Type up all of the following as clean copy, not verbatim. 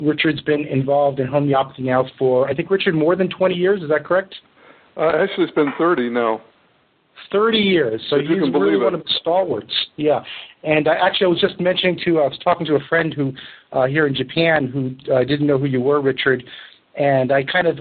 Richard's been involved in homeopathy now for, I think, Richard, more than 20 years. Is that correct? Actually, it's been 30 now. 30 years. So he's really one of the stalwarts. Yeah. And I was just mentioning I was talking to a friend who here in Japan who didn't know who you were, Richard. And I said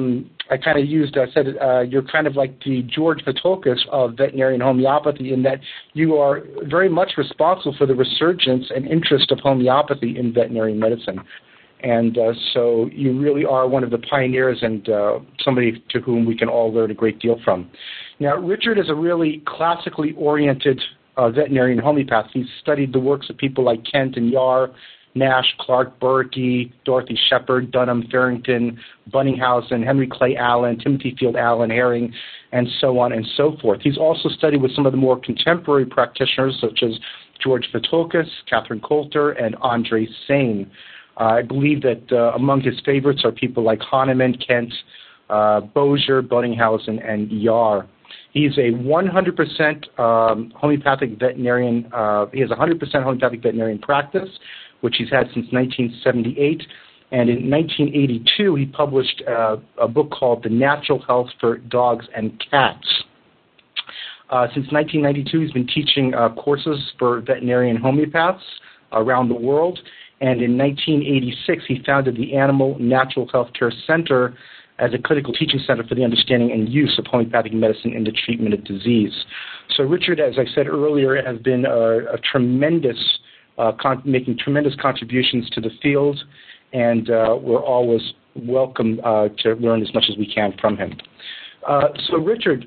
you're kind of like the George Vithoulkas of veterinarian homeopathy in that you are very much responsible for the resurgence and interest of homeopathy in veterinary medicine. And so you really are one of the pioneers and somebody to whom we can all learn a great deal from. Now, Richard is a really classically oriented veterinarian homeopath. He's studied the works of people like Kent and Yarr, Nash, Clark, Berkey, Dorothy Shepard, Dunham, Farrington, Bunninghausen, Henry Clay Allen, Timothy Field Allen, Herring, and so on and so forth. He's also studied with some of the more contemporary practitioners such as George Vithoulkas, Catherine Coulter, and Andre Sain. I believe that among his favorites are people like Hahnemann, Kent, Bozier, Bunninghausen, and Yarr. He's a 100% homeopathic veterinarian. He has a 100% homeopathic veterinarian practice, which he's had since 1978. And in 1982, he published a book called The Natural Health for Dogs and Cats. Since 1992, he's been teaching courses for veterinarian homeopaths around the world. And in 1986, he founded the Animal Natural Health Care Center as a clinical teaching center for the understanding and use of homeopathic medicine in the treatment of disease. So Richard, as I said earlier, has been a tremendous, making tremendous contributions to the field, and we're always welcome to learn as much as we can from him. So Richard,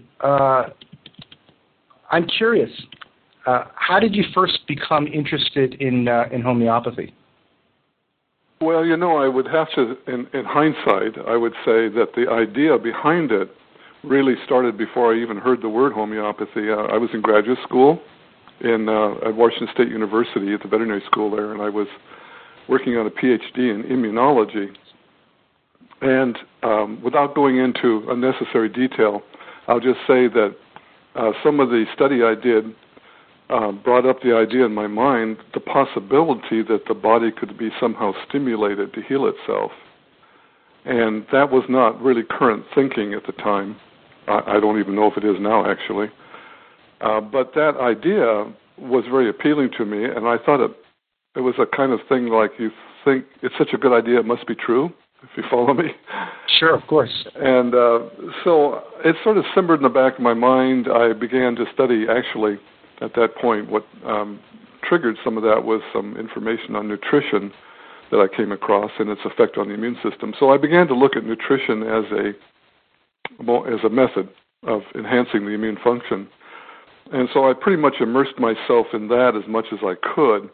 I'm curious, how did you first become interested in homeopathy? Well, I would have to, in hindsight, I would say that the idea behind it really started before I even heard the word homeopathy. I was in graduate school at Washington State University at the veterinary school there, and I was working on a PhD in immunology. And without going into unnecessary detail, I'll just say that some of the study I did brought up the idea in my mind, the possibility that the body could be somehow stimulated to heal itself. And that was not really current thinking at the time. I don't even know if it is now, actually. But that idea was very appealing to me, and I thought it was a kind of thing like you think it's such a good idea, it must be true, if you follow me. Sure, of course. And so it sort of simmered in the back of my mind. I began to study, actually, at that point, what triggered some of that was some information on nutrition that I came across and its effect on the immune system. So I began to look at nutrition as a method of enhancing the immune function. And so I pretty much immersed myself in that as much as I could.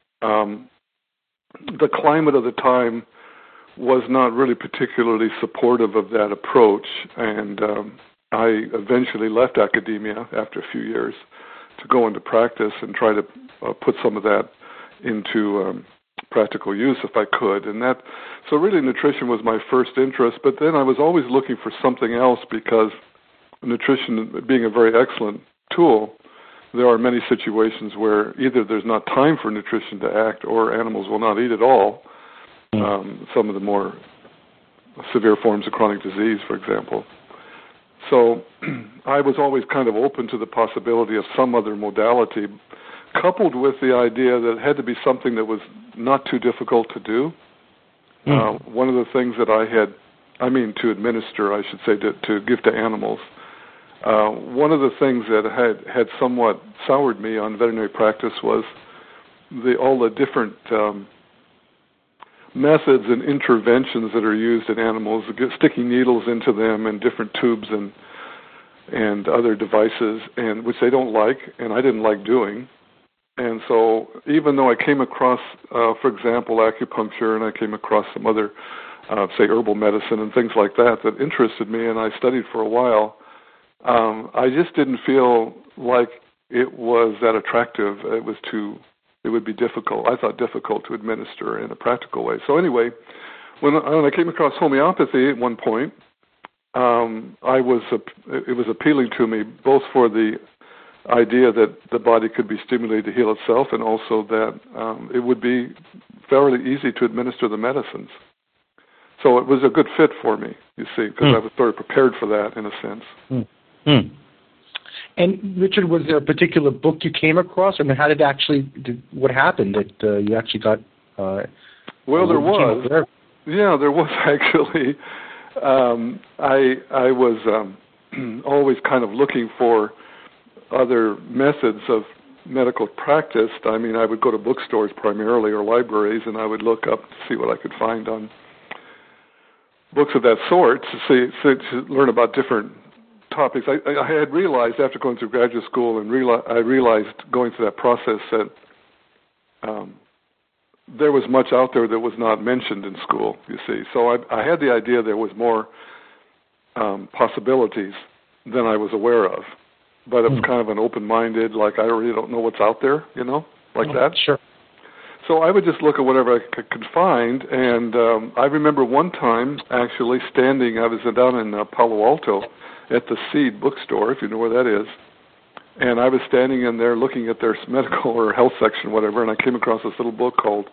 The climate of the time was not really particularly supportive of that approach, and I eventually left academia after a few years to go into practice and try to put some of that into practical use if I could. And so really nutrition was my first interest, but then I was always looking for something else because nutrition being a very excellent tool, there are many situations where either there's not time for nutrition to act or animals will not eat at all. Some of the more severe forms of chronic disease, for example. So I was always kind of open to the possibility of some other modality, coupled with the idea that it had to be something that was not too difficult to do. One of the things that to administer, I should say, to give to animals, one of the things that had somewhat soured me on veterinary practice was all the different methods and interventions that are used in animals, sticking needles into them and different tubes and other devices, and which they don't like, and I didn't like doing. And so even though I came across, for example, acupuncture, and I came across some other, say, herbal medicine and things like that interested me, and I studied for a while, I just didn't feel like it was that attractive. It would be difficult. I thought difficult to administer in a practical way. So anyway, when I came across homeopathy at one point, it was appealing to me both for the idea that the body could be stimulated to heal itself, and also that it would be fairly easy to administer the medicines. So it was a good fit for me, you see, because I was sort of prepared for that in a sense. And Richard, was there a particular book you came across? I mean, how what happened that you actually got? Well, there was. Yeah, there was actually. I was always kind of looking for other methods of medical practice. I mean, I would go to bookstores primarily or libraries, and I would look up to see what I could find on books of that sort to learn about different topics. I had realized after going through graduate school and I realized going through that process that there was much out there that was not mentioned in school, you see. So I had the idea there was more possibilities than I was aware of. But it was kind of an open-minded, like I really don't know what's out there, like that. Sure. So I would just look at whatever I could find, and I remember one time actually standing, I was down in Palo Alto at the Seed bookstore, if you know where that is, and I was standing in there looking at their medical or health section, whatever, and I came across this little book called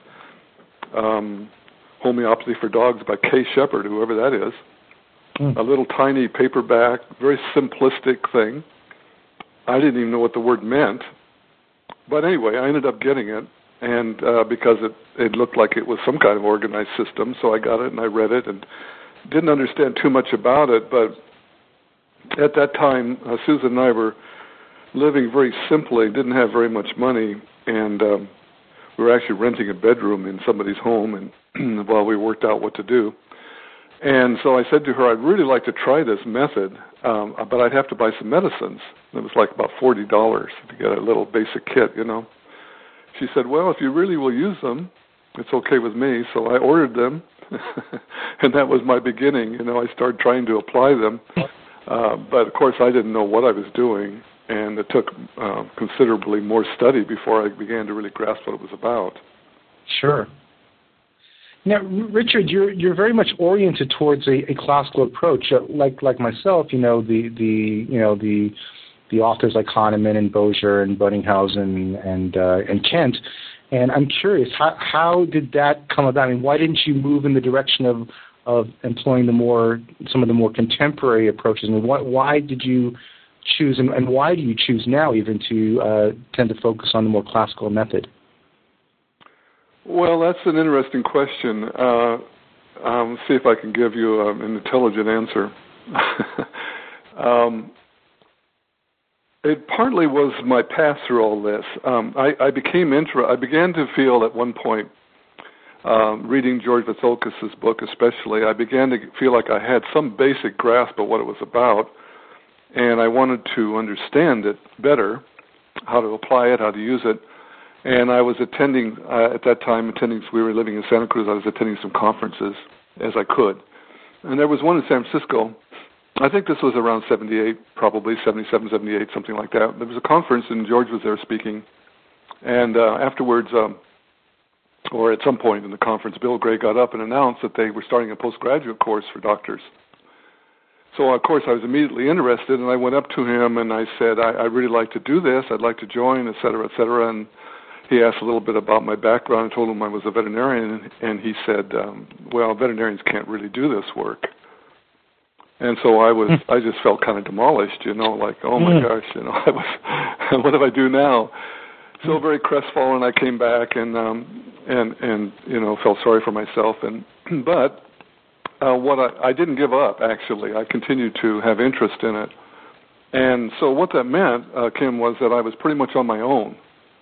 Homeopathy for Dogs by Kay Shepard, whoever that is, a little tiny paperback, very simplistic thing. I didn't even know what the word meant, but anyway, I ended up getting it, and because it looked like it was some kind of organized system, so I got it and I read it and didn't understand too much about it, but at that time, Susan and I were living very simply, didn't have very much money, and we were actually renting a bedroom in somebody's home and while we worked out what to do. And so I said to her, I'd really like to try this method, but I'd have to buy some medicines. It was like about $40 to get a little basic kit, She said, well, if you really will use them, it's okay with me. So I ordered them, and that was my beginning. I started trying to apply them. But, of course, I didn't know what I was doing, and it took considerably more study before I began to really grasp what it was about. Sure. Now, Richard, you're very much oriented towards a classical approach, like myself. The authors like Hahnemann and Bozier and Buddinghausen and Kent. And I'm curious, how did that come about? I mean, why didn't you move in the direction of employing some of the more contemporary approaches? I mean, why did you choose, and why do you choose now even to tend to focus on the more classical method? Well, that's an interesting question. See if I can give you an intelligent answer. It partly was my path through all this. I began to feel at one point, reading George Vathulkis' book especially, I began to feel like I had some basic grasp of what it was about, and I wanted to understand it better, how to apply it, how to use it. And I was attending, at that time, we were living in Santa Cruz, I was attending some conferences as I could. And there was one in San Francisco. I think this was around 78, probably 77, 78, something like that. There was a conference, and George was there speaking. And afterwards, or at some point in the conference, Bill Gray got up and announced that they were starting a postgraduate course for doctors. So, of course, I was immediately interested, and I went up to him, and I said, I'd really like to do this. I'd like to join, et cetera, et cetera. And he asked a little bit about my background. I told him I was a veterinarian, and he said, well, veterinarians can't really do this work. And so I just felt kind of demolished, like, oh my gosh, what do I do now? So very crestfallen, I came back and felt sorry for myself. But I didn't give up, actually. I continued to have interest in it. And so what that meant, Kim, was that I was pretty much on my own.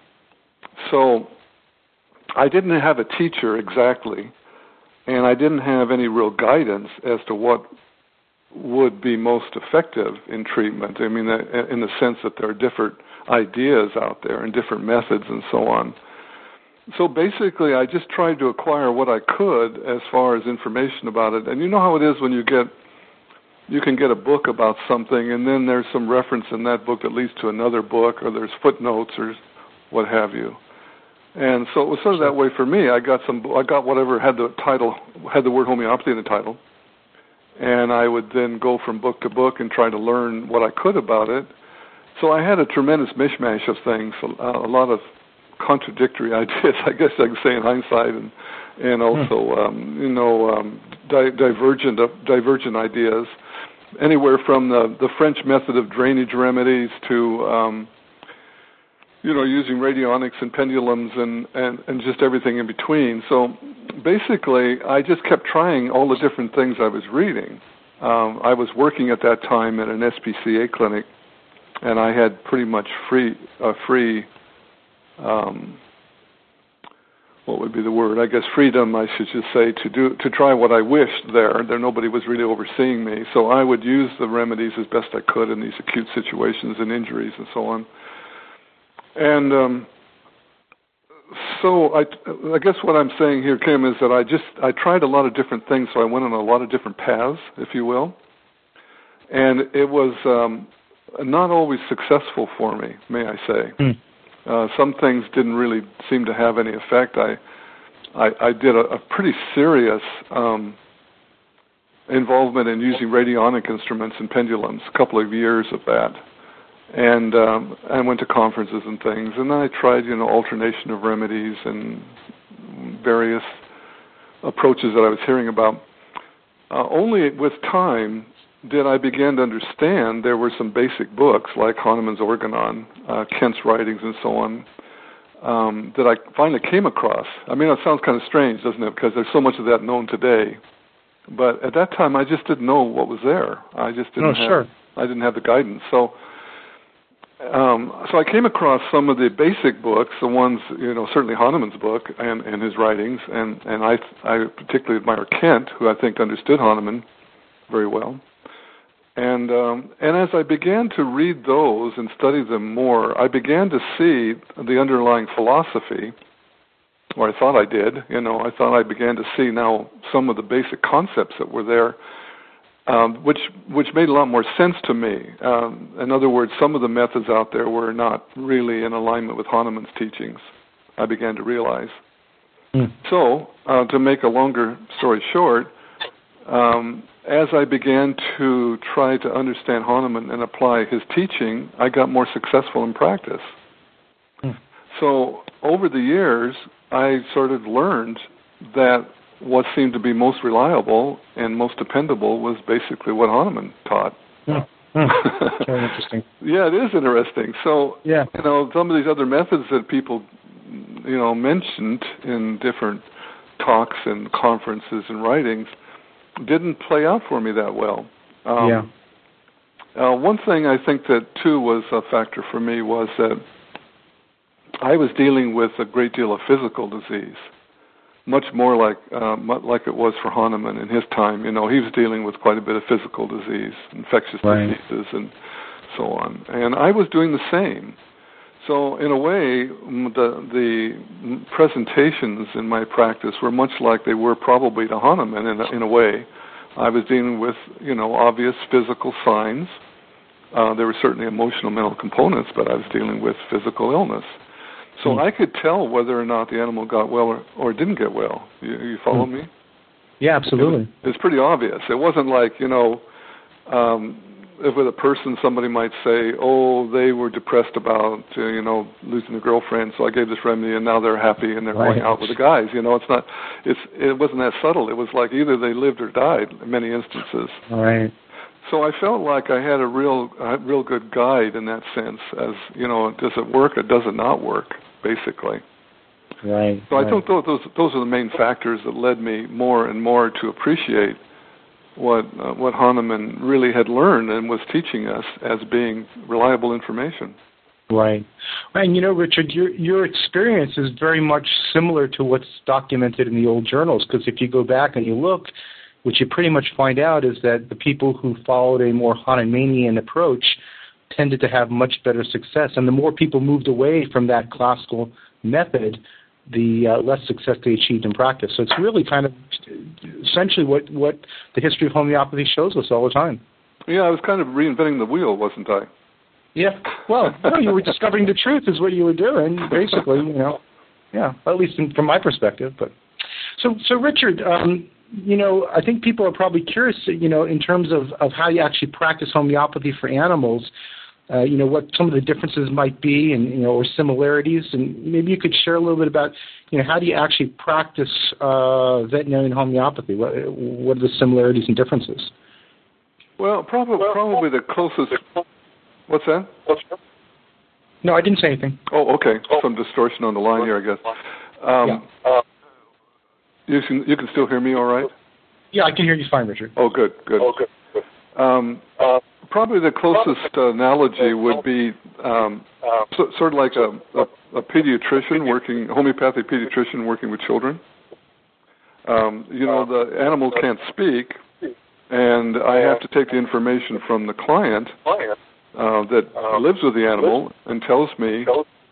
So I didn't have a teacher exactly, and I didn't have any real guidance as to what would be most effective in treatment. I mean, in the sense that there are different ideas out there and different methods and so on. So basically, I just tried to acquire what I could as far as information about it. And you know how it is when you can get a book about something, and then there's some reference in that book that leads to another book, or there's footnotes or what have you. And so it was sort of that way for me. I got whatever had the word homeopathy in the title. And I would then go from book to book and try to learn what I could about it. So I had a tremendous mishmash of things, a lot of contradictory ideas, I guess I can say in hindsight, and also divergent ideas, anywhere from the French method of drainage remedies to using radionics and pendulums and just everything in between. So basically, I just kept trying all the different things I was reading. I was working at that time at an SPCA clinic, and I had pretty much free what would be the word? I guess freedom, I should just say, to try what I wished there. Nobody was really overseeing me, so I would use the remedies as best I could in these acute situations and injuries and so on. And so I guess what I'm saying here, Kim, is that I tried a lot of different things, so I went on a lot of different paths, if you will. And it was not always successful for me, may I say. Some things didn't really seem to have any effect. I did a pretty serious involvement in using radionic instruments and pendulums, a couple of years of that. And I went to conferences and things, and then I tried, alternation of remedies and various approaches that I was hearing about. Only with time did I begin to understand there were some basic books like Hahnemann's Organon, Kent's writings, and so on, that I finally came across. I mean, it sounds kind of strange, doesn't it? Because there's so much of that known today. But at that time, I just didn't know what was there. I just didn't I didn't have the guidance. So I came across some of the basic books, the ones, certainly Hahnemann's book and his writings, and I particularly admire Kent, who I think understood Hahnemann very well. And as I began to read those and study them more, I began to see the underlying philosophy, or I thought I did. I thought I began to see now some of the basic concepts that were there, which made a lot more sense to me. In other words, some of the methods out there were not really in alignment with Hahnemann's teachings, I began to realize. So, to make a longer story short, as I began to try to understand Hahnemann and apply his teaching, I got more successful in practice. So over the years, I sort of learned that what seemed to be most reliable and most dependable was basically what Hahnemann taught. Very interesting. Yeah, it is interesting. So, some of these other methods that people, mentioned in different talks and conferences and writings didn't play out for me that well. One thing I think that, too, was a factor for me was that I was dealing with a great deal of physical disease, much more like it was for Hahnemann in his time. He was dealing with quite a bit of physical disease, infectious diseases, and so on. And I was doing the same. So in a way, the presentations in my practice were much like they were probably to Hahnemann in a way. I was dealing with, obvious physical signs. There were certainly emotional, mental components, but I was dealing with physical illness. So I could tell whether or not the animal got well or didn't get well. You follow me? Yeah, absolutely. It's pretty obvious. It wasn't like, if with a person somebody might say, oh, they were depressed about, losing a girlfriend, so I gave this remedy and now they're happy and they're going out with the guys. It wasn't that subtle. It was like either they lived or died in many instances. Right. So I felt like I had a real good guide in that sense as, does it work or does it not work, basically. Right. So I think those are the main factors that led me more and more to appreciate what Hahnemann really had learned and was teaching us as being reliable information. Right. And Richard, your experience is very much similar to what's documented in the old journals, because if you go back and you look, what you pretty much find out is that the people who followed a more Hahnemannian approach tended to have much better success. And the more people moved away from that classical method, the less success they achieved in practice. So it's really kind of essentially what the history of homeopathy shows us all the time. Yeah, I was kind of reinventing the wheel, wasn't I? Yeah. Well, you were discovering the truth is what you were doing, basically, Yeah, at least from my perspective. But so Richard, I think people are probably curious, in terms of how you actually practice homeopathy for animals. what some of the differences might be, and or similarities, and maybe you could share a little bit about how do you actually practice veterinarian homeopathy? What are the similarities and differences? Well, probably the closest. What's that? No, I didn't say anything. Oh, okay. Some distortion on the line here, I guess. You can still hear me all right? Yeah, I can hear you fine, Richard. Oh, good. Probably the closest analogy would be sort of like a pediatrician homeopathic pediatrician working with children. The animal can't speak, and I have to take the information from the client that lives with the animal and tells me,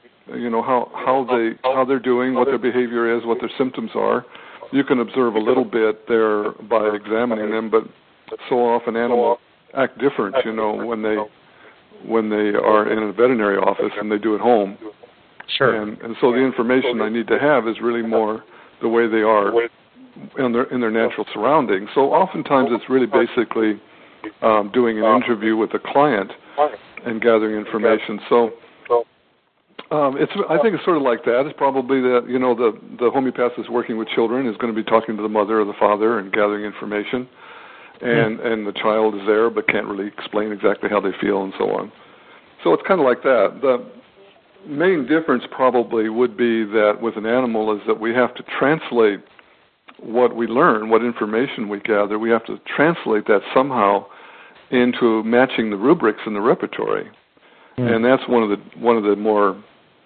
how they're doing, what their behavior is, what their symptoms are. You can observe a little bit there by examining them, but so often animals act different, when they are in a veterinary office and they do at home. Sure. And so the information I need to have is really more the way they are in their natural surroundings. So oftentimes it's really basically doing an interview with the client and gathering information. So I think it's sort of like that. It's probably that the homeopath is working with children is going to be talking to the mother or the father and gathering information. And the child is there but can't really explain exactly how they feel and so on. So it's kind of like that. The main difference probably would be that with an animal is that we have to translate what we learn, what information we gather. We have to translate that somehow into matching the rubrics in the repertory. And that's one of the more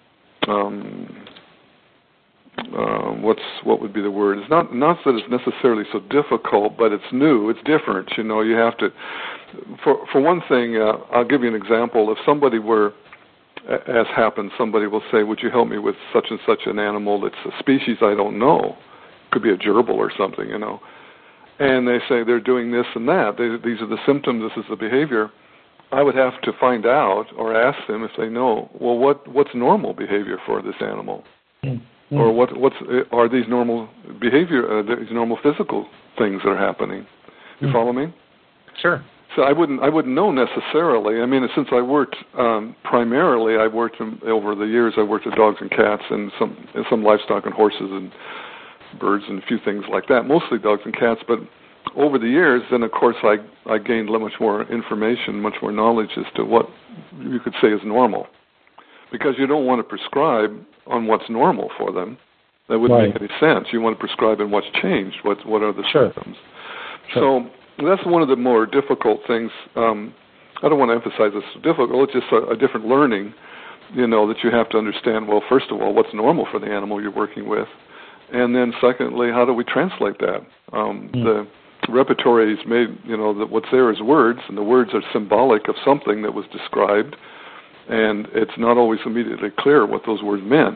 what would be the word? It's not that it's necessarily so difficult, but it's new, it's different. You have to. For one thing, I'll give you an example. If somebody were, as happens, somebody will say, "Would you help me with such and such an animal that's a species I don't know? Could be a gerbil or something, And they say they're doing this and that. These are the symptoms. This is the behavior. I would have to find out or ask them if they know. Well, what's normal behavior for this animal? Or what's are these normal behavior? These normal physical things that are happening? You follow me? Sure. So I wouldn't know necessarily. I mean, since I worked primarily, over the years. I worked with dogs and cats and some livestock and horses and birds and a few things like that. Mostly dogs and cats, but over the years, then of course I gained much more information, much more knowledge as to what you could say is normal. Because you don't want to prescribe on what's normal for them. That wouldn't make any sense. You want to prescribe on what's changed, what are the symptoms. So that's one of the more difficult things. I don't want to emphasize it's difficult. It's just a different learning, that you have to understand, well, first of all, what's normal for the animal you're working with. And then secondly, how do we translate that? The repertory is made, that what's there is words, and the words are symbolic of something that was described. And it's not always immediately clear what those words meant,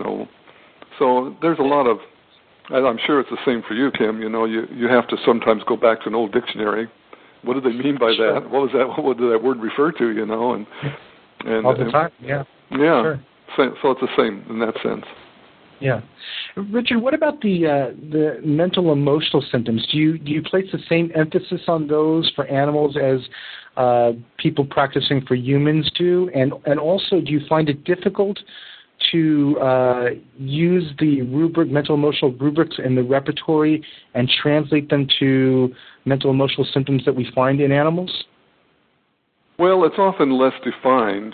So there's a lot of, I'm sure it's the same for you, Kim, you have to sometimes go back to an old dictionary. What do they mean by that? What was that? What did that word refer to, and all the time, yeah. Yeah, sure. So it's the same in that sense. Yeah. Richard, what about the mental emotional symptoms? Do you place the same emphasis on those for animals as people practicing for humans do? And also, do you find it difficult to use the mental emotional rubrics in the repertory and translate them to mental emotional symptoms that we find in animals? Well, it's often less defined.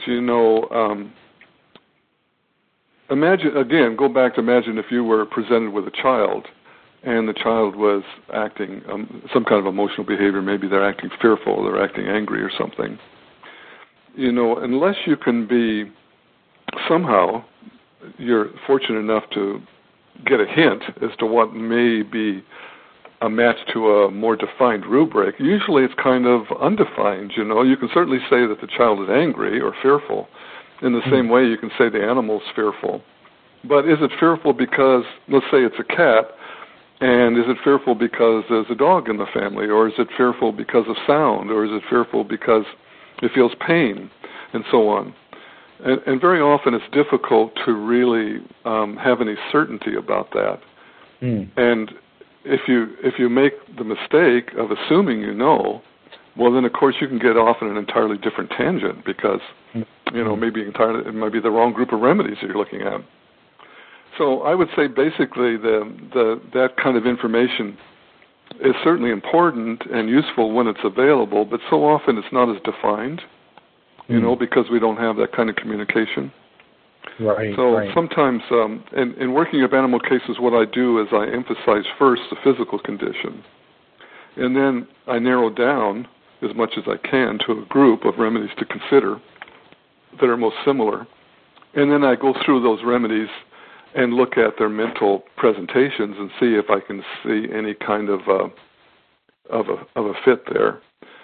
Imagine if you were presented with a child and the child was acting some kind of emotional behavior. Maybe they're acting fearful, they're acting angry or something. Unless you can be somehow, you're fortunate enough to get a hint as to what may be a match to a more defined rubric. Usually it's kind of undefined, You can certainly say that the child is angry or fearful. In the same way you can say the animal's fearful. But is it fearful because, let's say it's a cat, and is it fearful because there's a dog in the family, or is it fearful because of sound, or is it fearful because it feels pain, and so on? And very often it's difficult to really have any certainty about that. And if you make the mistake of assuming well, then of course you can get off on an entirely different tangent because, maybe it might be the wrong group of remedies that you're looking at. So I would say basically that kind of information is certainly important and useful when it's available, but so often it's not as defined, because we don't have that kind of communication. Right. So sometimes, in working up animal cases, what I do is I emphasize first the physical condition, and then I narrow down as much as I can to a group of remedies to consider that are most similar, and then I go through those remedies and look at their mental presentations and see if I can see any kind of a fit there.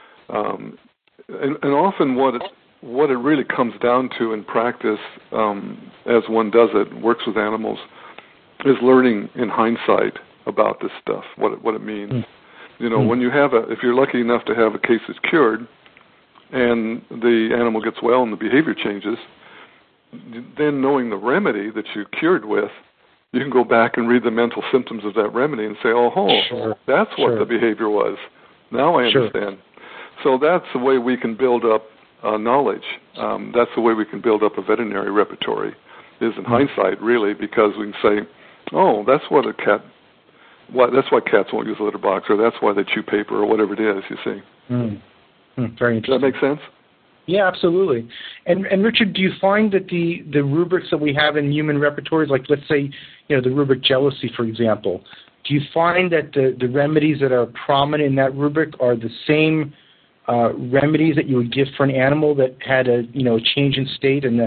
And often what it really comes down to in practice, as one does it, works with animals, is learning in hindsight about this stuff, what it means. When you have if you're lucky enough to have a case that's cured, and the animal gets well and the behavior changes, then knowing the remedy that you cured with, you can go back and read the mental symptoms of that remedy and say, that's what the behavior was. Now I understand. So that's the way we can build up knowledge. That's the way we can build up a veterinary repertory, is in hindsight, really, because we can say, that's what that's why cats won't use a litter box, or that's why they chew paper, or whatever it is, you see. Very interesting. Does that make sense? Yeah, absolutely. And Richard, do you find that the rubrics that we have in human repertories, like let's say, the rubric jealousy, for example, do you find that the remedies that are prominent in that rubric are the same remedies that you would give for an animal that had a change in state and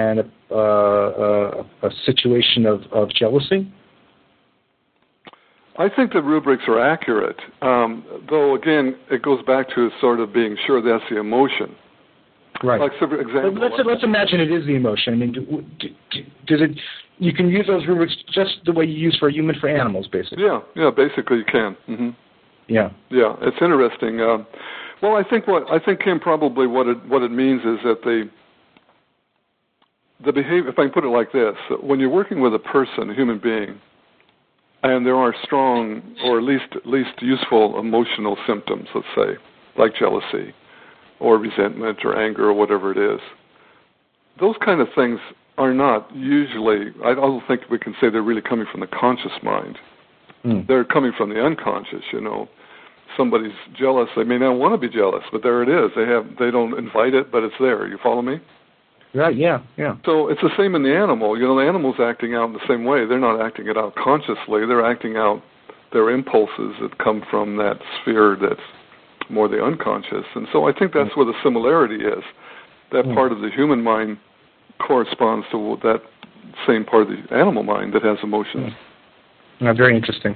a situation of jealousy? I think the rubrics are accurate, though again it goes back to sort of being sure that's the emotion. Right. Like, for example, let's imagine it is the emotion. I mean, does it? You can use those rubrics just the way you use for a human for animals, basically. Yeah, basically you can. Mm-hmm. Yeah, it's interesting. Well, I think Kim, probably what it means is that the behavior. If I can put it like this, when you're working with a person, a human being, and there are strong or at least useful emotional symptoms, let's say, like jealousy, or resentment or anger or whatever it is. Those kind of things are not usually, I don't think we can say they're really coming from the conscious mind. They're coming from the unconscious, Somebody's jealous, they may not want to be jealous, but there it is. They don't invite it, but it's there. You follow me? Right, yeah. So it's the same in the animal. The animal's acting out in the same way. They're not acting it out consciously. They're acting out their impulses that come from that sphere that's more the unconscious. And so I think that's where the similarity is. That part of the human mind corresponds to that same part of the animal mind that has emotions. Very interesting.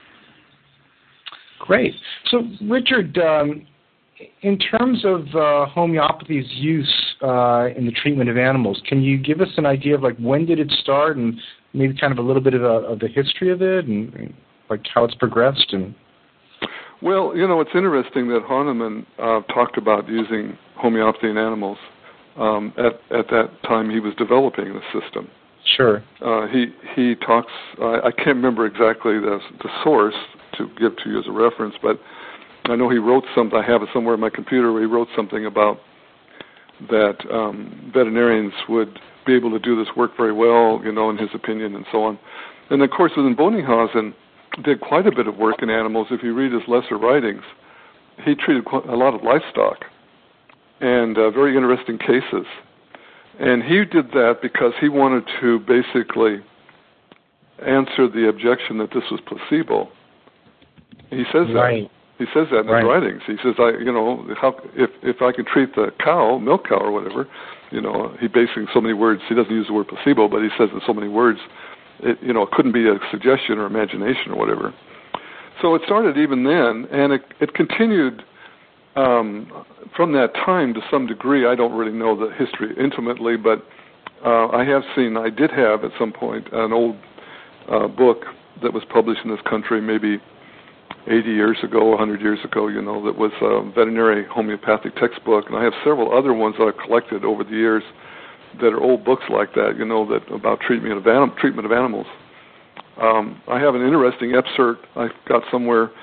Great. So, Richard, in terms of homeopathy's use in the treatment of animals, can you give us an idea of when did it start and maybe kind of a little bit of the history of it and how it's progressed? And well, it's interesting that Hahnemann talked about using homeopathy in animals at that time he was developing the system. Sure. He talks. I can't remember exactly the source to give to you as a reference, but I know he wrote something. I have it somewhere in my computer where he wrote something about that veterinarians would be able to do this work very well, in his opinion, and so on. And of course, within Bonninghausen did quite a bit of work in animals. If you read his lesser writings, he treated a lot of livestock and very interesting cases. And he did that because he wanted to basically answer the objection that this was placebo. He says that. He says that in his writings. He says, if I can treat the cow, milk cow or whatever, he basically in so many words, he doesn't use the word placebo, but he says in so many words, it couldn't be a suggestion or imagination or whatever. So it started even then, and it continued from that time to some degree. I don't really know the history intimately, but I did have at some point an old book that was published in this country maybe 80 years ago, 100 years ago, that was a veterinary homeopathic textbook, and I have several other ones that I've collected over the years that are old books like that, that about treatment of animals. I have an interesting excerpt I've got somewhere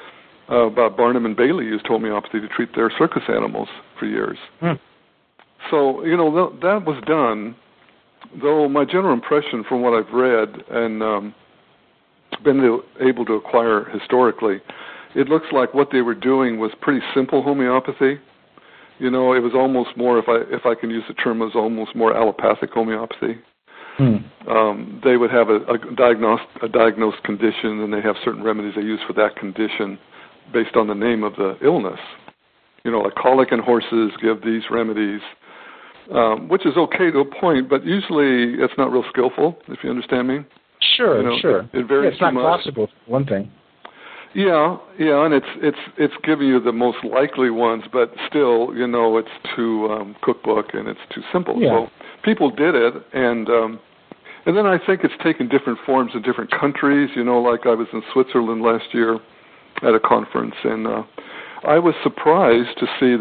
about Barnum and Bailey used homeopathy to treat their circus animals for years. So, that was done, though my general impression from what I've read and been able to acquire historically, it looks like what they were doing was pretty simple homeopathy. It was almost more, if I can use the term, it was almost more allopathic homeopathy. They would have a diagnosed condition, and they have certain remedies they use for that condition based on the name of the illness. Like colic in horses, give these remedies, which is okay to a point, but usually it's not real skillful, if you understand me. Sure. It varies it's not too much. possible, for one thing. Yeah, and it's giving you the most likely ones, but still, it's too cookbook and it's too simple. Yeah. So people did it, and then I think it's taken different forms in different countries. Like I was in Switzerland last year at a conference, and I was surprised to see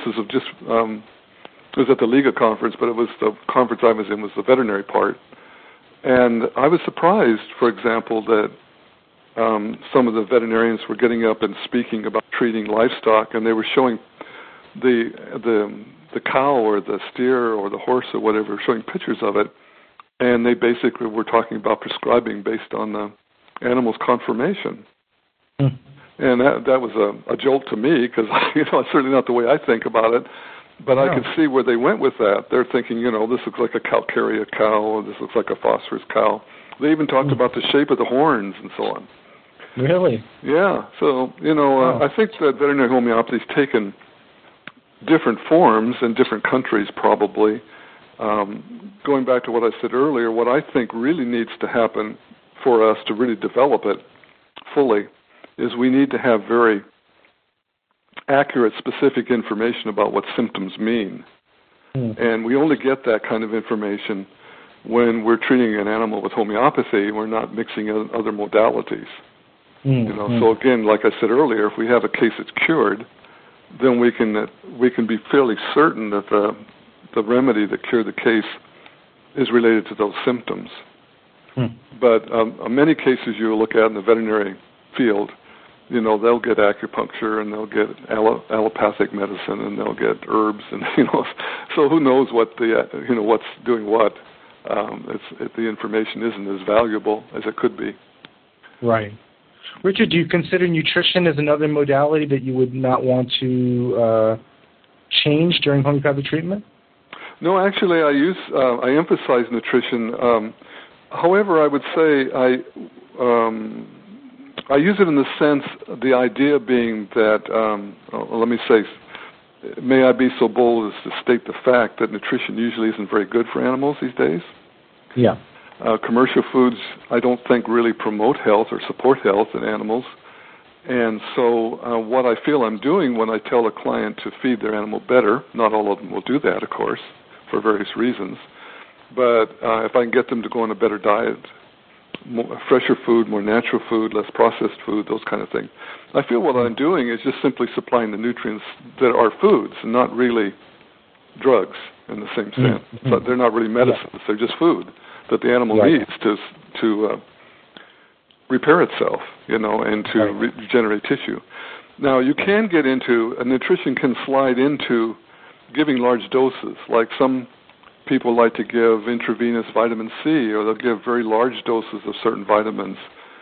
it was at the Liga conference, but it was the conference I was in was the veterinary part, and I was surprised, for example, that some of the veterinarians were getting up and speaking about treating livestock, and they were showing the cow or the steer or the horse or whatever, showing pictures of it, and they basically were talking about prescribing based on the animal's conformation. And that was a jolt to me, because it's certainly not the way I think about it, but I could see where they went with that. They're thinking, this looks like a calcarea cow, or this looks like a phosphorus cow. They even talked about the shape of the horns and so on. Really? Yeah. So, I think that veterinary homeopathy's taken different forms in different countries, probably. Going back to what I said earlier, what I think really needs to happen for us to really develop it fully is we need to have very accurate, specific information about what symptoms mean. And we only get that kind of information when we're treating an animal with homeopathy. We're not mixing other modalities. So again, like I said earlier, if we have a case that's cured, then we can be fairly certain that the remedy that cured the case is related to those symptoms. But many cases you look at in the veterinary field, they'll get acupuncture and they'll get allopathic medicine and they'll get herbs, and so who knows what what's doing what. The information isn't as valuable as it could be. Right. Richard, do you consider nutrition as another modality that you would not want to change during homeopathic treatment? No, actually, I emphasize nutrition. However, I would say I use it in the sense, the idea being that, let me say, may I be so bold as to state the fact that nutrition usually isn't very good for animals these days. Yeah. Commercial foods, I don't think, really promote health or support health in animals. And so what I feel I'm doing when I tell a client to feed their animal better, not all of them will do that, of course, for various reasons, but if I can get them to go on a better diet, fresher food, more natural food, less processed food, those kind of things, I feel what I'm doing is just simply supplying the nutrients that are foods and not really drugs in the same sense. But they're not really medicines, they're just food that the animal needs to repair itself, and to regenerate tissue. Now, you can get into, nutrition can slide into giving large doses, like some people like to give intravenous vitamin C, or they'll give very large doses of certain vitamins,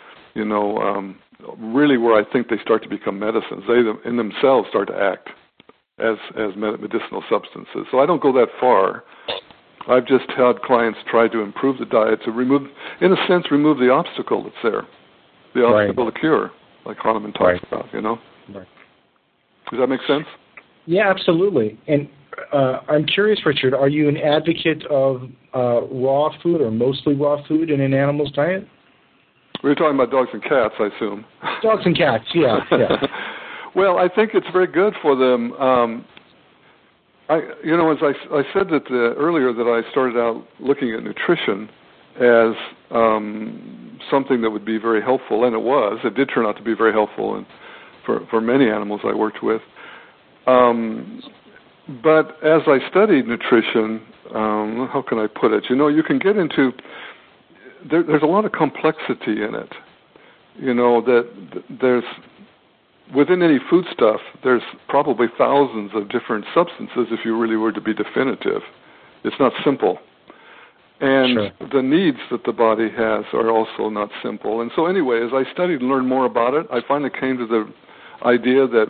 really where I think they start to become medicines. They in themselves start to act as medicinal substances. So I don't go that far. I've just had clients try to improve the diet to remove the obstacle that's there, the obstacle to cure, like Hahnemann talks about, Right. Does that make sense? Yeah, absolutely. And I'm curious, Richard, are you an advocate of raw food or mostly raw food in an animal's diet? We're talking about dogs and cats, I assume. Dogs and cats, yeah. Well, I think it's very good for them. As I said that earlier, that I started out looking at nutrition as something that would be very helpful, and it was. It did turn out to be very helpful, and for many animals I worked with. But as I studied nutrition, how can I put it? You can get into there's a lot of complexity in it. That there's within any foodstuff, there's probably thousands of different substances if you really were to be definitive. It's not simple. And Sure. the needs that the body has are also not simple. And so anyway, as I studied and learned more about it, I finally came to the idea that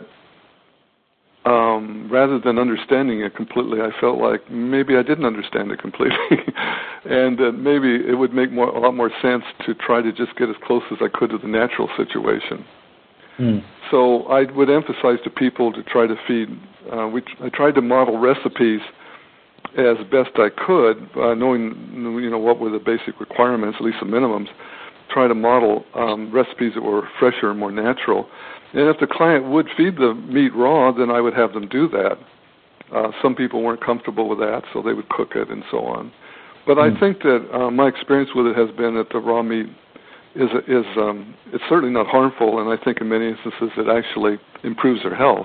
rather than understanding it completely, I felt like maybe I didn't understand it completely. And that maybe it would make a lot more sense to try to just get as close as I could to the natural situation. So I would emphasize to people to try to feed. I tried to model recipes as best I could, knowing what were the basic requirements, at least the minimums. Try to model recipes that were fresher and more natural. And if the client would feed the meat raw, then I would have them do that. Some people weren't comfortable with that, so they would cook it and so on. But I think that my experience with it has been that the raw meat is it's certainly not harmful, and I think in many instances it actually improves their health.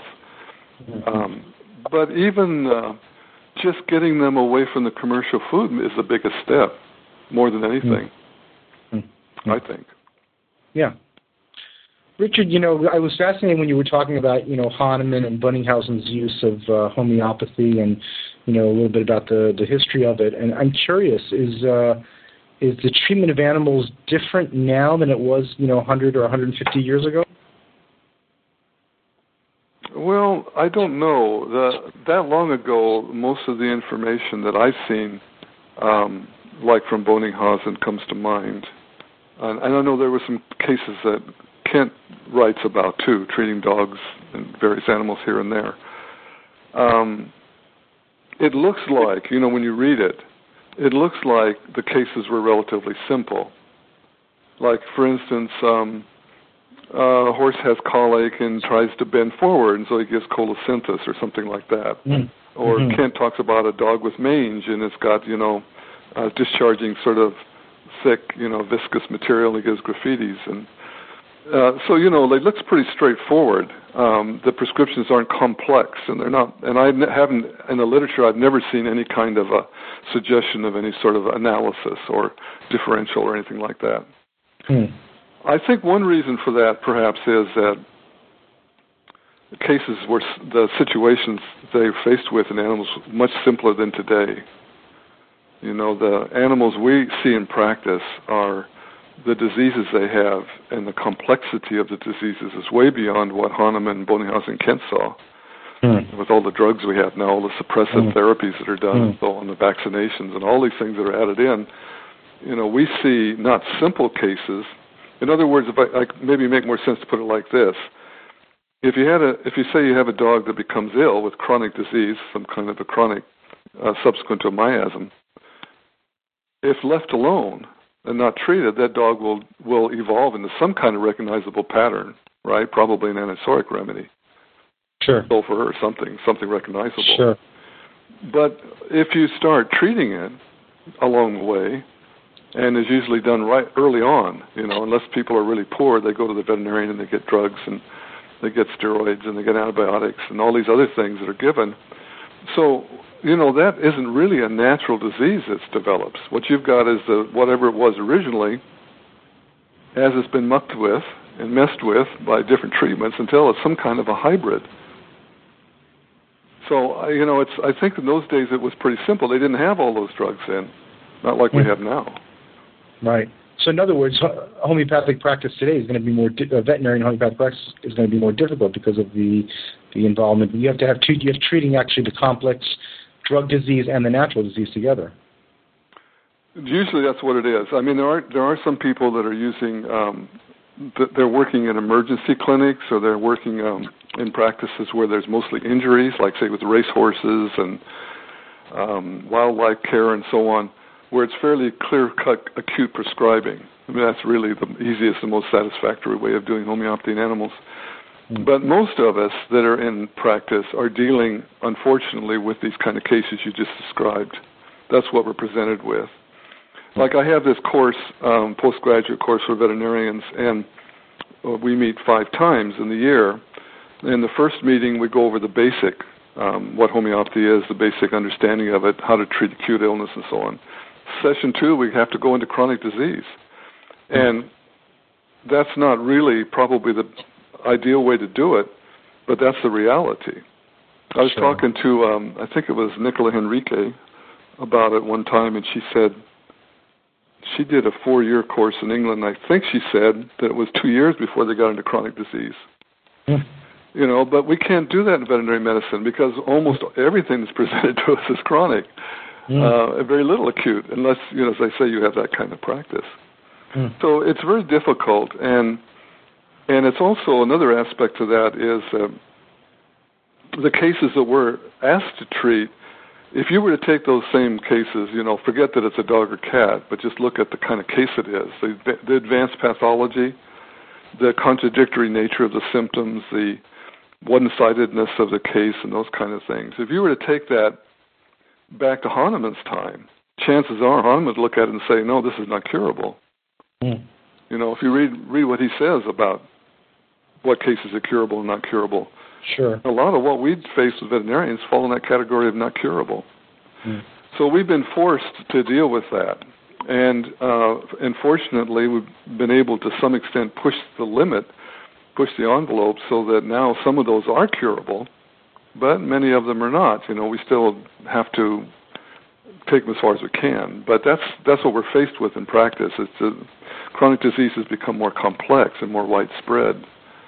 But even just getting them away from the commercial food is the biggest step, more than anything, I think. Yeah. Richard, I was fascinated when you were talking about, Hahnemann and Bunninghausen's use of homeopathy and, a little bit about the history of it. And I'm curious, is the treatment of animals different now than it was, 100 or 150 years ago? Well, I don't know. That long ago, most of the information that I've seen, like from Bunninghausen, comes to mind. And I know there were some cases that Kent writes about, too, treating dogs and various animals here and there. It looks like, when you read it, it looks like the cases were relatively simple. Like, for instance, a horse has colic and tries to bend forward, and so he gives colosynthis or something like that. Or Kent talks about a dog with mange, and it's got, discharging sort of thick, viscous material, and he gives graffitis. And so, it looks pretty straightforward. The prescriptions aren't complex, and they're not. And I haven't, in the literature, I've never seen any kind of a suggestion of any sort of analysis or differential or anything like that. I think one reason for that, perhaps, is that the cases where the situations they're faced with in animals are much simpler than today. The animals we see in practice are the diseases they have, and the complexity of the diseases is way beyond what Hahnemann, Bunninghausen, and Kent saw. With all the drugs we have now, all the suppressive therapies that are done, and so on, the vaccinations, and all these things that are added in, we see not simple cases. In other words, if I maybe make more sense to put it like this: if you say you have a dog that becomes ill with chronic disease, some kind of a chronic subsequent to a miasm, if left alone and not treated, that dog will evolve into some kind of recognizable pattern, right? Probably an anisoric remedy. Sure. Sulfur or something recognizable. Sure. But if you start treating it along the way, and is usually done right early on, unless people are really poor, they go to the veterinarian and they get drugs and they get steroids and they get antibiotics and all these other things that are given. So, that isn't really a natural disease that's develops. What you've got is whatever it was originally, as it's been mucked with and messed with by different treatments until it's some kind of a hybrid. So, I think in those days it was pretty simple. They didn't have all those drugs in, not like we have now. Right. So, in other words, homeopathic practice today is going to be more veterinary and homeopathic practice is going to be more difficult because of the involvement. You have to have treating actually the complex drug disease and the natural disease together. Usually, that's what it is. I mean, there are some people that are using. They're working in emergency clinics, or they're working in practices where there's mostly injuries, like say with racehorses and wildlife care and so on, where it's fairly clear-cut acute prescribing. I mean, that's really the easiest and most satisfactory way of doing homeopathy in animals. But most of us that are in practice are dealing, unfortunately, with these kind of cases you just described. That's what we're presented with. Like I have this course, postgraduate course for veterinarians, and we meet 5 times in the year. In the first meeting, we go over the basic, what homeopathy is, the basic understanding of it, how to treat acute illness and so on. Session 2, we have to go into chronic disease. And that's not really probably ideal way to do it, but that's the reality. I was talking to, I think it was Nicola Henrique about it one time, and she said she did a 4-year course in England. I think she said that it was 2 years before they got into chronic disease. But we can't do that in veterinary medicine because almost everything that's presented to us is chronic, very little acute, unless, as I say, you have that kind of practice. So it's very difficult, and it's also another aspect to that is the cases that we're asked to treat. If you were to take those same cases, forget that it's a dog or cat, but just look at the kind of case it is, the advanced pathology, the contradictory nature of the symptoms, the one-sidedness of the case, and those kind of things. If you were to take that back to Hahnemann's time, chances are Hahnemann would look at it and say, no, this is not curable. If you read what he says about what cases are curable and not curable, a lot of what we face with veterinarians fall in that category of not curable. So we've been forced to deal with that. And fortunately, we've been able to some extent push the limit, push the envelope, so that now some of those are curable, but many of them are not. We still have to take them as far as we can. But that's what we're faced with in practice. Chronic diseases become more complex and more widespread.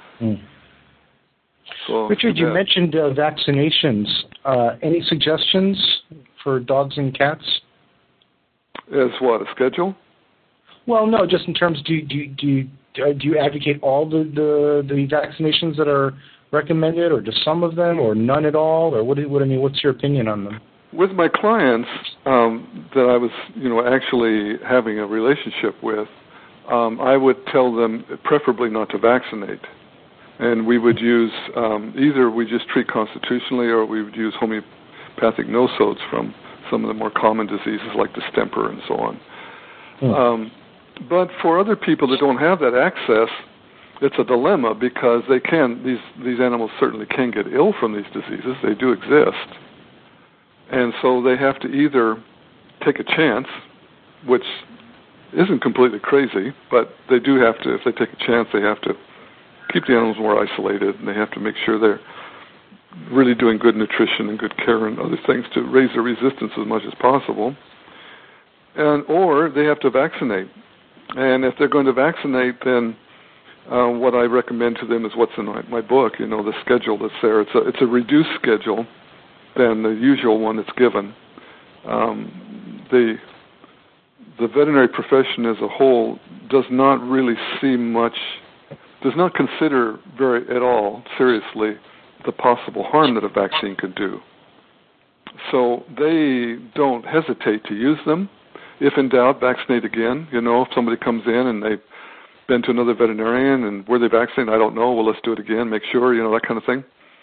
So, Richard, you mentioned vaccinations. Any suggestions for dogs and cats? As what, a schedule? Well, no, just in terms, do you advocate all the vaccinations that are recommended, or just some of them, or none at all, or what's your opinion on them? With my clients that I was, actually having a relationship with, I would tell them preferably not to vaccinate. And we would use, either we just treat constitutionally or we would use homeopathic nosodes from some of the more common diseases like distemper and so on. But for other people that don't have that access, it's a dilemma because these animals certainly can get ill from these diseases. They do exist. And so they have to either take a chance, which isn't completely crazy, but they do have to, if they take a chance, they have to keep the animals more isolated, and they have to make sure they're really doing good nutrition and good care and other things to raise their resistance as much as possible. Or they have to vaccinate. And if they're going to vaccinate, then what I recommend to them is what's in my book, the schedule that's there. It's a reduced schedule than the usual one that's given. The veterinary profession as a whole does not really see much, does not consider at all seriously the possible harm that a vaccine could do. So they don't hesitate to use them. If in doubt, vaccinate again. If somebody comes in and they've been to another veterinarian and were they vaccinated, I don't know, well, let's do it again, make sure, that kind of thing.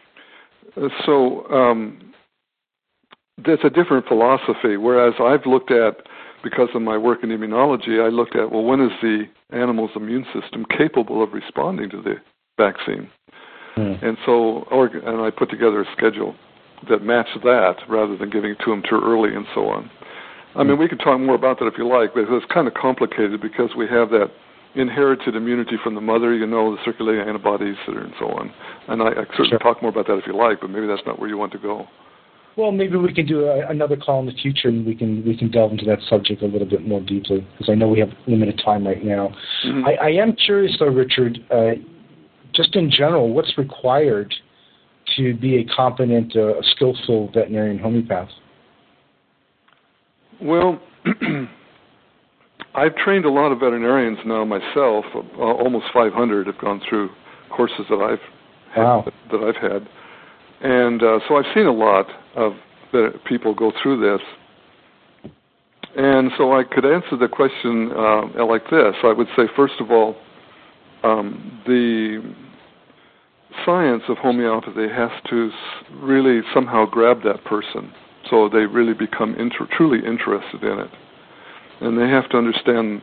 So that's a different philosophy, whereas I've looked at, because of my work in immunology, I looked at, well, when is the animal's immune system capable of responding to the vaccine? And so, and I put together a schedule that matched that rather than giving it to them too early and so on. I mean, we could talk more about that if you like, but it's kind of complicated because we have that inherited immunity from the mother, the circulating antibodies and so on. And I certainly talk more about that if you like, but maybe that's not where you want to go. Well, maybe we can do another call in the future, and we can delve into that subject a little bit more deeply, because I know we have limited time right now. I am curious, though, Richard, just in general, what's required to be a competent, skillful veterinarian homeopath? Well, I've trained a lot of veterinarians now myself. Almost 500 have gone through courses that I've had. And so I've seen a lot of people go through this. And so I could answer the question like this. I would say, first of all, the science of homeopathy has to really somehow grab that person so they really become truly interested in it. And they have to understand,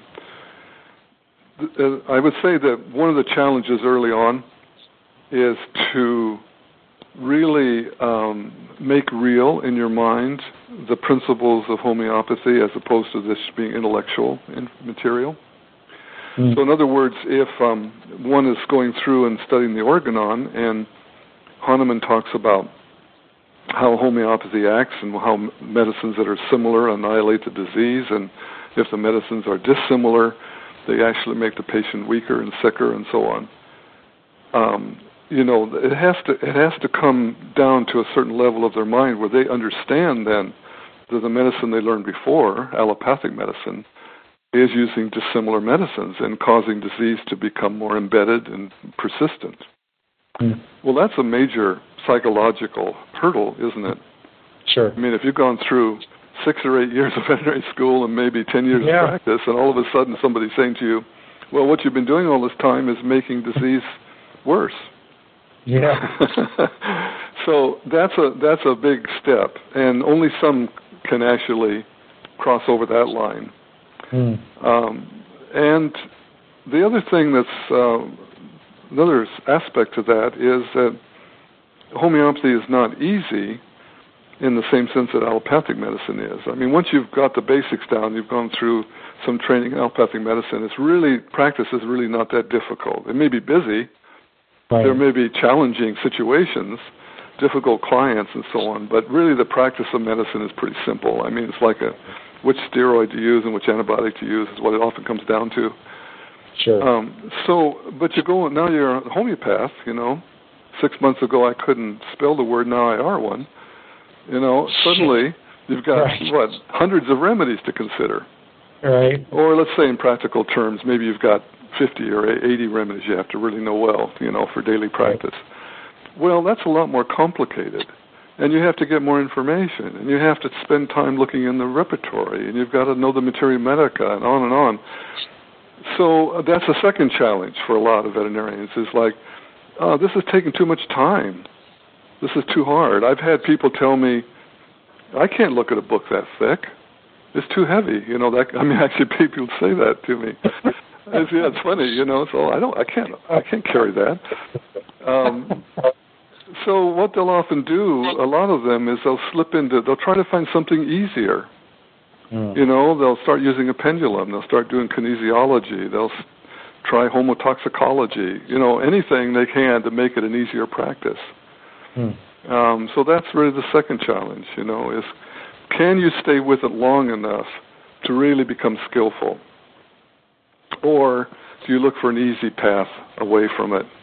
I would say that one of the challenges early on is to really make real in your mind the principles of homeopathy as opposed to this being intellectual material. So in other words, if one is going through and studying the organon, and Hahnemann talks about how homeopathy acts and how medicines that are similar annihilate the disease, and if the medicines are dissimilar, they actually make the patient weaker and sicker, and so on. It has to come down to a certain level of their mind where they understand then that the medicine they learned before, allopathic medicine, is using dissimilar medicines and causing disease to become more embedded and persistent. Well, that's a major psychological hurdle, isn't it? Sure. I mean, if you've gone through 6 or 8 years of veterinary school and maybe 10 years of practice, and all of a sudden somebody's saying to you, well, what you've been doing all this time is making disease worse. Yeah. So that's a big step, and only some can actually cross over that line. And the other thing that's another aspect to that is that homeopathy is not easy in the same sense that allopathic medicine is. I mean, once you've got the basics down, you've gone through some training in allopathic medicine, practice is really not that difficult. It may be busy. Right. There may be challenging situations, difficult clients, and so on, but really the practice of medicine is pretty simple. I mean, it's like which steroid to use and which antibiotic to use is what it often comes down to. Sure. But now you're a homeopath, 6 months ago I couldn't spell the word, now I are one. Suddenly you've got, hundreds of remedies to consider. Right. Or let's say in practical terms, maybe you've got 50 or 80 remedies you have to really know well, for daily practice. Right. Well, that's a lot more complicated. And you have to get more information, and you have to spend time looking in the repertory, and you've got to know the materia medica, and on and on. So that's a second challenge for a lot of veterinarians, is like, this is taking too much time. This is too hard. I've had people tell me, I can't look at a book that thick. It's too heavy. Actually people say that to me. It's funny, so I can't carry that. So what they'll often do, a lot of them, is they'll try to find something easier. They'll start using a pendulum. They'll start doing kinesiology. They'll try homotoxicology. Anything they can to make it an easier practice. So that's really the second challenge, is can you stay with it long enough to really become skillful? Or do you look for an easy path away from it?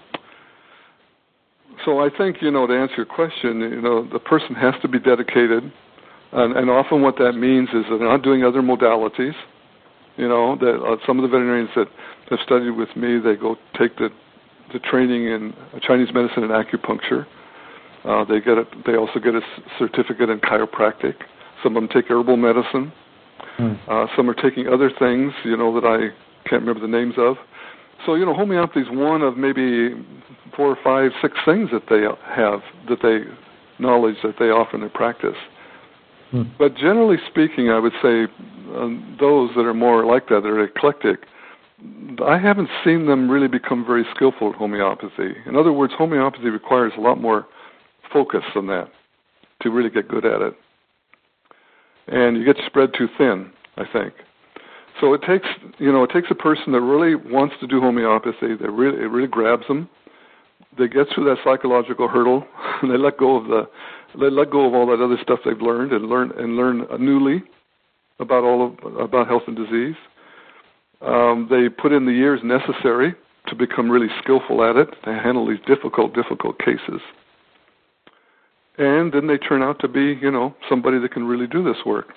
So I think, to answer your question, the person has to be dedicated, and often what that means is that they're not doing other modalities. That some of the veterinarians that have studied with me, they go take the training in Chinese medicine and acupuncture. They also get a certificate in chiropractic. Some of them take herbal medicine. Some are taking other things, that I can't remember the names of. So, homeopathy is one of maybe 4 or 5, 6 things that they have, knowledge that they offer in their practice. But generally speaking, I would say those that are more like that are eclectic, I haven't seen them really become very skillful at homeopathy. In other words, homeopathy requires a lot more focus than that to really get good at it. And you get spread too thin, I think. So it takes a person that really wants to do homeopathy, it really grabs them. They get through that psychological hurdle, and they let go of all that other stuff they've learned and learn newly about health and disease. They put in the years necessary to become really skillful at it, to handle these difficult cases. And then they turn out to be, somebody that can really do this work.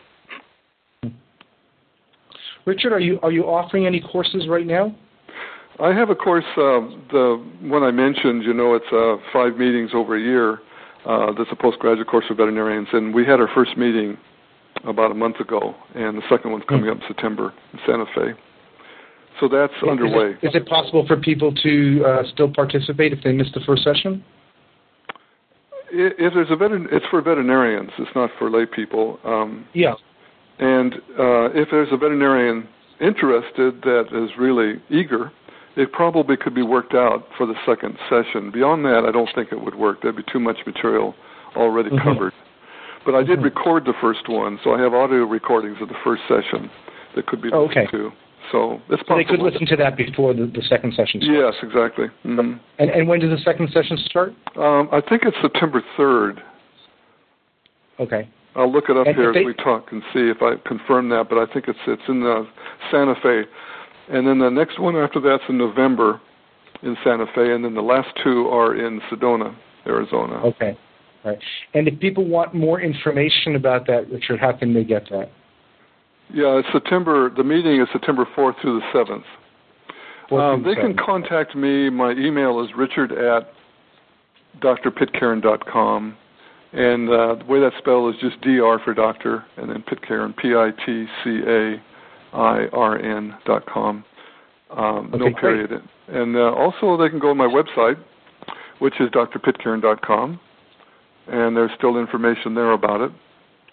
Richard, are you offering any courses right now? I have a course, the one I mentioned, it's 5 meetings over a year. That's a postgraduate course for veterinarians, and we had our first meeting about a month ago, and the second one's coming up in September in Santa Fe. So that's underway. Is it possible for people to still participate if they missed the first session? If there's it's for veterinarians. It's not for lay people. Yeah. And if there's a veterinarian interested that is really eager, it probably could be worked out for the second session. Beyond that, I don't think it would work. There'd be too much material already covered. But I did record the first one, so I have audio recordings of the first session that could be listened to. So it's possible. So they could listen to that before the second session starts? Yes, exactly. Mm-hmm. And when does the second session start? I think it's September 3rd. Okay. I'll look it up here as we talk and see if I confirm that, but I think it's in Santa Fe. And then the next one after that's in November in Santa Fe, and then the last two are in Sedona, Arizona. Okay. All right. And if people want more information about that, Richard, how can they get that? Yeah, the meeting is September 4th through the 7th. They can contact me. My email is richard@drpitcairn.com. And the way that's spelled is just DR for doctor, and then Pitcairn, PITCAIRN.com. No period. Great. And also they can go to my website, which is drpitcairn.com, and there's still information there about it.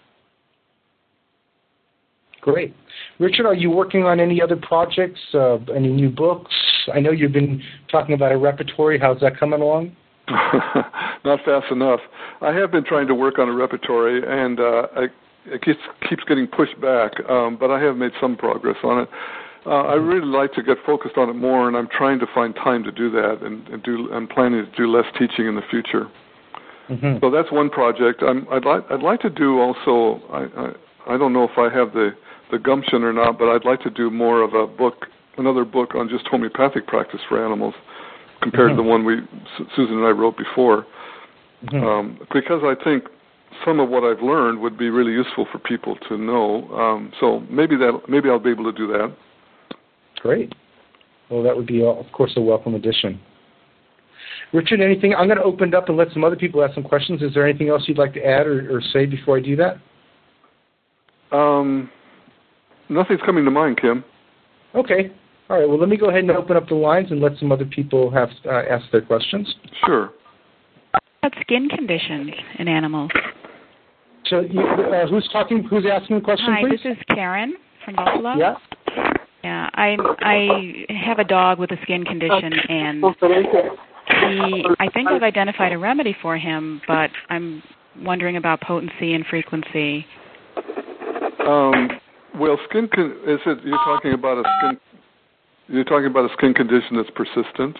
Great. Richard, are you working on any other projects, any new books? I know you've been talking about a repertory. How's that coming along? Not fast enough. I have been trying to work on a repertory, and it keeps getting pushed back, but I have made some progress on it. I really like to get focused on it more, and I'm trying to find time to do that, and I'm planning to do less teaching in the future. Mm-hmm. So that's one project. I'd like to do also. I don't know if I have the gumption or not, but I'd like to do more of another book on just homeopathic practice for animals, compared to the one Susan and I wrote before, because I think some of what I've learned would be really useful for people to know. So maybe I'll be able to do that. Great. Well, that would be, of course, a welcome addition. Richard, anything? I'm going to open it up and let some other people ask some questions. Is there anything else you'd like to add or say before I do that? Nothing's coming to mind, Kim. Okay. All right. Well, let me go ahead and open up the lines and let some other people have ask their questions. Sure. About skin conditions in animals. So, who's talking? Who's asking the question? Hi, please? This is Karen from Buffalo. Yeah. Yeah. I have a dog with a skin condition, and I think I've identified a remedy for him, but I'm wondering about potency and frequency. Well, you're talking about a skin condition that's persistent?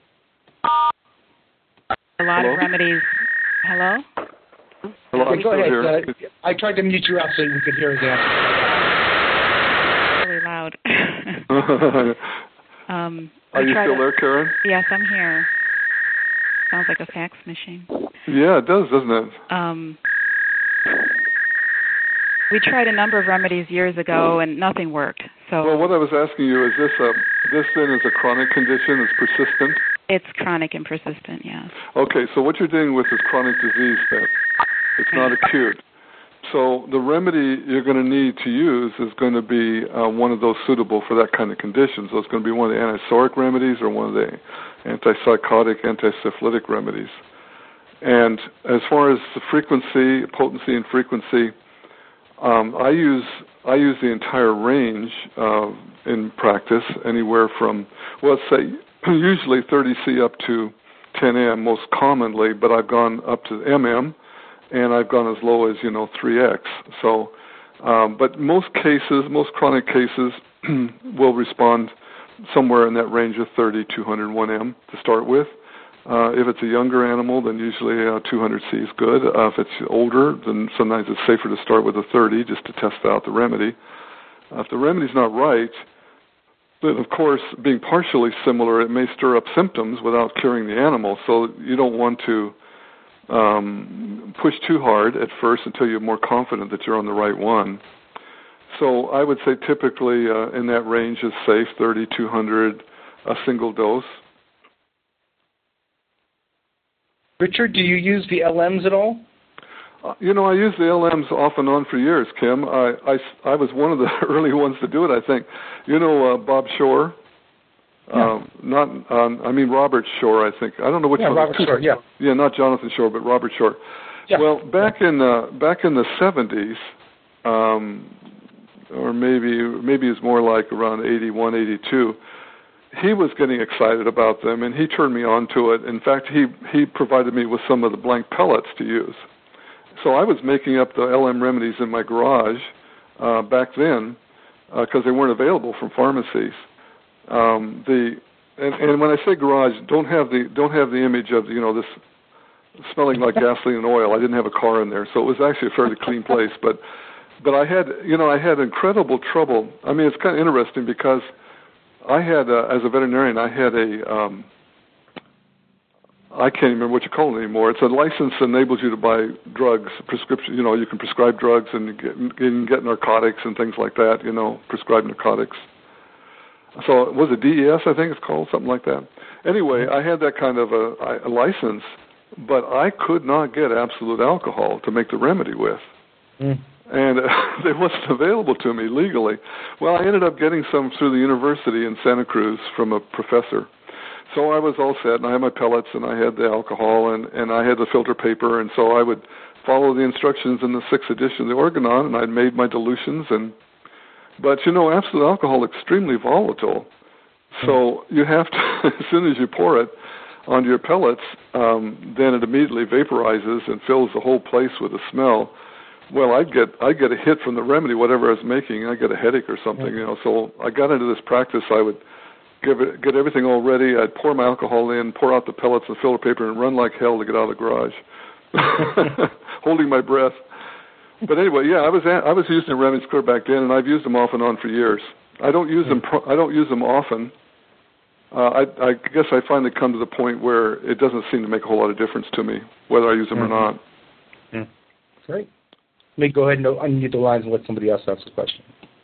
A lot of remedies. Hello? Hello, I'm go ahead. Here. I tried to mute you out so we could hear again. Really loud. Are you still there, Karen? Yes, I'm here. Sounds like a fax machine. Yeah, it does, doesn't it? We tried a number of remedies years ago, and nothing worked. So. Well, what I was asking you is this then is a chronic condition? It's persistent? It's chronic and persistent, yes. Okay, so what you're dealing with is chronic disease then. It's not acute. So the remedy you're going to need to use is going to be one of those suitable for that kind of condition. So it's going to be one of the antipsoric remedies or one of the antipsychotic, antisyphilitic remedies. And as far as the potency and frequency, I use the entire range in practice, anywhere from, well, let's say, usually 30C up to 10M most commonly, but I've gone up to MM, and I've gone as low as 3X. So, but most chronic cases will respond somewhere in that range of 30, 201M to start with. If it's a younger animal, then usually 200C is good. If it's older, then sometimes it's safer to start with a 30 just to test out the remedy. If the remedy's not right, then of course, being partially similar, it may stir up symptoms without curing the animal. So you don't want to push too hard at first until you're more confident that you're on the right one. So I would say typically in that range is safe, 30, 200, a single dose. Richard, do you use the LMs at all? I use the LMs off and on for years, Kim. I was one of the early ones to do it, I think. Bob Shore? Yeah. Robert Shore, I think. I don't know which one. Robert Shore, yeah. Yeah, not Jonathan Shore, but Robert Shore. Yeah. Well, back in the 70s, or maybe it's more like around 81, 82, he was getting excited about them, and he turned me on to it. In fact, he provided me with some of the blank pellets to use. So I was making up the LM remedies in my garage back then, because they weren't available from pharmacies. And when I say garage, don't have the image of this smelling like gasoline and oil. I didn't have a car in there, so it was actually a fairly clean place. But I had incredible trouble. I mean, it's kind of interesting because I had as a veterinarian, I had a I can't remember what you call it anymore. It's a license that enables you to buy drugs, prescription. You can prescribe drugs and you can get narcotics and things like that. Prescribed narcotics. So was it DES? I think it's called something like that. Anyway, I had that kind of a license, but I could not get absolute alcohol to make the remedy with. And it wasn't available to me legally. Well, I ended up getting some through the university in Santa Cruz from a professor. So I was all set, and I had my pellets, and I had the alcohol, and I had the filter paper, and so I would follow the instructions in the 6th edition of the Organon, and I'd made my dilutions. But absolute alcohol is extremely volatile, so you have to, as soon as you pour it onto your pellets, then it immediately vaporizes and fills the whole place with a smell. Well, I'd get a hit from the remedy, whatever I was making, and I'd get a headache or something, So I got into this practice. I would get everything all ready. I'd pour my alcohol in, pour out the pellets and filter paper, and run like hell to get out of the garage, holding my breath. But anyway, yeah, I was using remedies clear back then, and I've used them off and on for years. I don't use them. I don't use them often. I guess I finally come to the point where it doesn't seem to make a whole lot of difference to me whether I use them or not. Great. Let me go ahead and unmute the lines and let somebody else ask a question.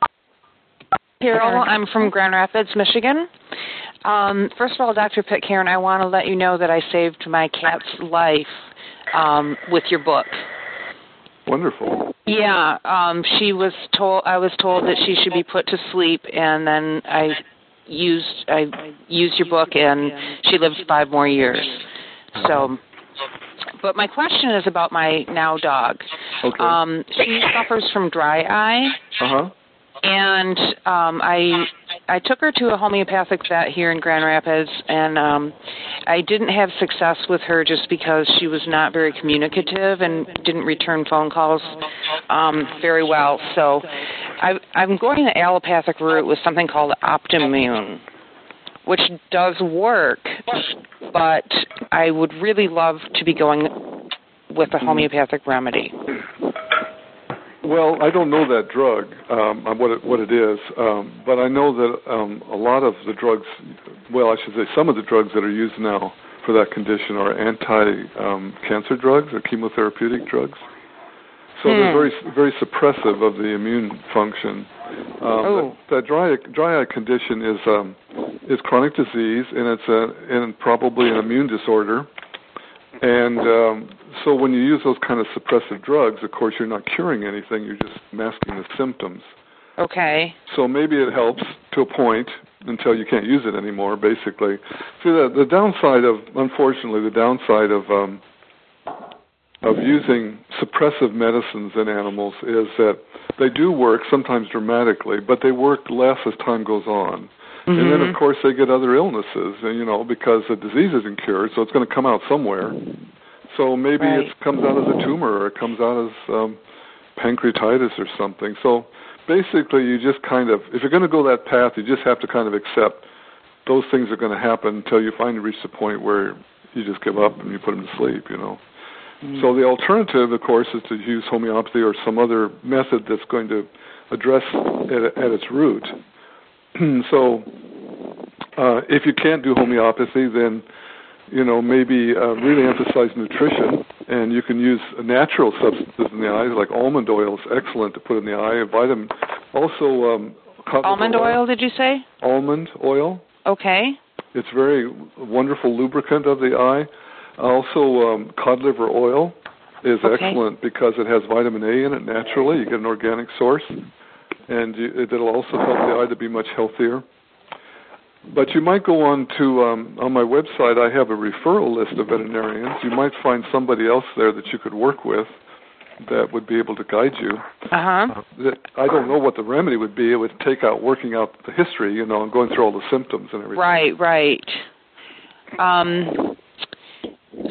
Carol, I'm from Grand Rapids, Michigan. First of all, Dr. Pitcairn, I want to let you know that I saved my cat's life with your book. Wonderful. Yeah, I was told that she should be put to sleep, and then I used your book, and she lived 5 more years. So, but my question is about my now dog. Okay. She suffers from dry eye. Uh-huh. And I took her to a homeopathic vet here in Grand Rapids, and I didn't have success with her just because she was not very communicative and didn't return phone calls very well. So I'm going the allopathic route with something called Optimmune, which does work, but I would really love to be going with a homeopathic remedy. Well, I don't know that drug, what it is, but I know that a lot of the drugs, I should say some of the drugs that are used now for that condition are anti-cancer drugs or chemotherapeutic drugs. So they're very, very suppressive of the immune function. That dry eye condition is chronic disease, and it's probably an immune disorder. And so when you use those kind of suppressive drugs, of course, you're not curing anything. You're just masking the symptoms. Okay. So maybe it helps to a point until you can't use it anymore, basically. See, the downside of using suppressive medicines in animals is that they do work, sometimes dramatically, but they work less as time goes on. Mm-hmm. And then, of course, they get other illnesses, because the disease isn't cured, so it's going to come out somewhere. So maybe it comes out as a tumor, or it comes out as pancreatitis or something. So basically, you just if you're going to go that path, you just have to kind of accept those things are going to happen until you finally reach the point where you just give up and you put them to sleep, Mm-hmm. So the alternative, of course, is to use homeopathy or some other method that's going to address it at its root. So if you can't do homeopathy, then, maybe really emphasize nutrition, and you can use natural substances in the eye, like almond oil is excellent to put in the eye, vitamin. Also, almond oil, did you say? Almond oil. Okay. It's very wonderful lubricant of the eye. Also, cod liver oil is excellent because it has vitamin A in it naturally. You get an organic source. And it'll also help the eye to be much healthier. But you might go on my website, I have a referral list of veterinarians. You might find somebody else there that you could work with that would be able to guide you. Uh-huh. I don't know what the remedy would be. It would take out working out the history, and going through all the symptoms and everything. Right.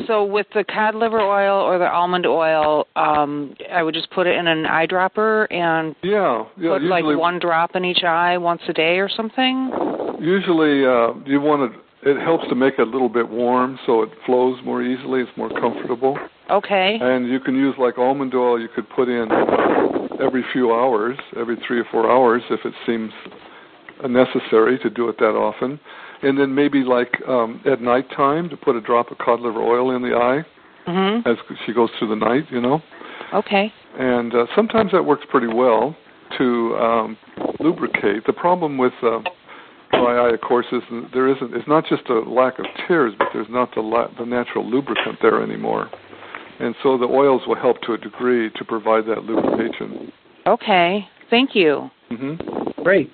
So with the cod liver oil or the almond oil, I would just put it in an eyedropper and put like one drop in each eye once a day or something? Usually you want it helps to make it a little bit warm so it flows more easily. It's more comfortable. Okay. And you can use like almond oil you could put in every few hours, every 3 or 4 hours if it seems necessary to do it that often. And then maybe like at nighttime to put a drop of cod liver oil in the eye as she goes through the night, Okay. And sometimes that works pretty well to lubricate. The problem with dry eye, of course, is it's not just a lack of tears, but there's not the natural lubricant there anymore. And so the oils will help to a degree to provide that lubrication. Okay. Thank you. Mm-hmm. Great.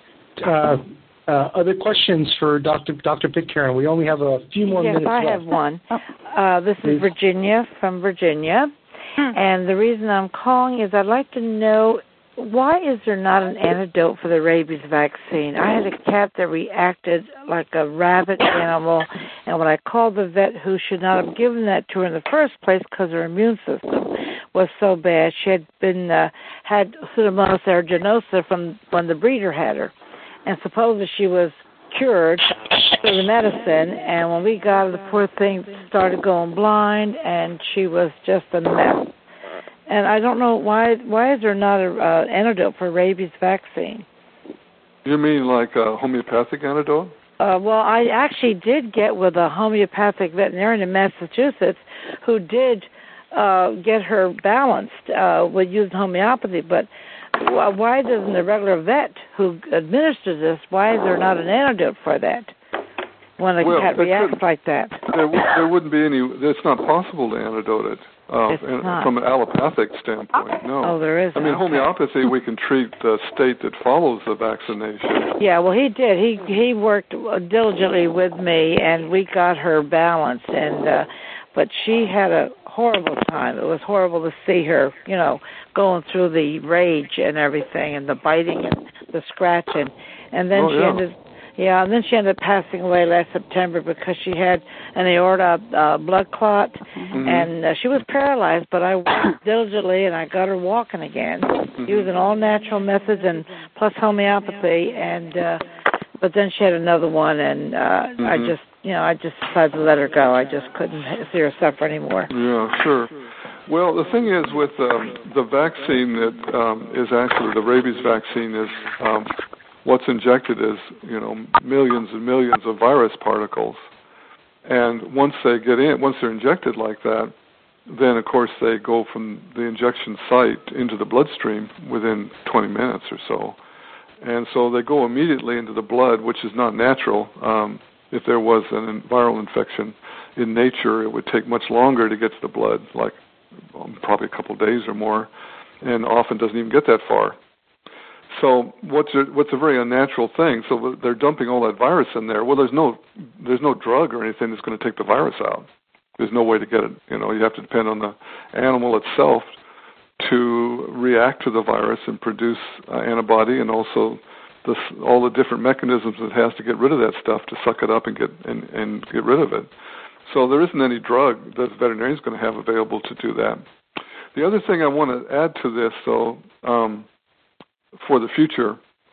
Other questions for Dr. Pitcairn? We only have a few more minutes left. Yes, I have one. This is Virginia from Virginia. And the reason I'm calling is I'd like to know, why is there not an antidote for the rabies vaccine? I had a cat that reacted like a rabid animal, and when I called the vet who should not have given that to her in the first place because her immune system was so bad, she had been had Pseudomonas aeruginosa from when the breeder had her. And supposedly she was cured through the medicine, and when we got her, the poor thing started going blind, and she was just a mess. And I don't know why is there not an antidote for rabies vaccine? You mean like a homeopathic antidote? Well, I actually did get with a homeopathic veterinarian in Massachusetts who did get her balanced with using homeopathy, but why doesn't the regular vet who administers this, why is there not an antidote for that when a cat reacts like that? There wouldn't be any, it's not possible to antidote it from an allopathic standpoint, no. Oh, there is. I mean, homeopathy, we can treat the state that follows the vaccination. Yeah, well, he did. He worked diligently with me, and we got her balanced, and but she had a horrible time. It was horrible to see her, going through the rage and everything, and the biting and the scratching, and then and then she ended up passing away last September because she had an aorta blood clot, and she was paralyzed. But I worked diligently, and I got her walking again, using all natural methods and plus homeopathy, and but then she had another one, and I just decided to let her go. I just couldn't see her suffer anymore. Yeah, sure. Well, the thing is with the vaccine that is actually the rabies vaccine is what's injected is millions and millions of virus particles, and once they're injected like that, then of course they go from the injection site into the bloodstream within 20 minutes or so, and so they go immediately into the blood, which is not natural. If there was a viral infection in nature, it would take much longer to get to the blood, like probably a couple of days or more, and often doesn't even get that far. So what's a very unnatural thing? So they're dumping all that virus in there. Well, there's no drug or anything that's going to take the virus out. There's no way to get it. You have to depend on the animal itself to react to the virus and produce antibody, and also all the different mechanisms it has to get rid of that stuff, to suck it up and get rid of it. So there isn't any drug that the veterinarian is going to have available to do that. The other thing I want to add to this, though, for the future,